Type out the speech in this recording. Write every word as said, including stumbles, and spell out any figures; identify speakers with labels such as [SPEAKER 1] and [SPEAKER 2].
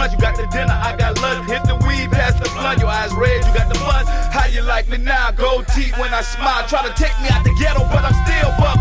[SPEAKER 1] lunch, you got the dinner, I got lunch. Hit the weed, pass the blunt, your eyes red, you got the fun. How you like me now? Gold teeth when I smile. Try to take me out the ghetto, but I'm still buck